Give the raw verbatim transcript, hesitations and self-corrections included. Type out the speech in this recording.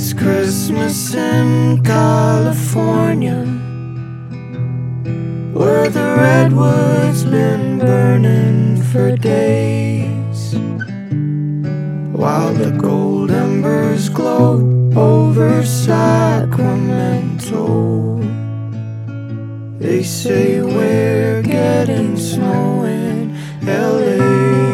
It's Christmas in California, where the redwood's been burning for days, while the gold embers glow over Sacramento. They say we're getting snow in L A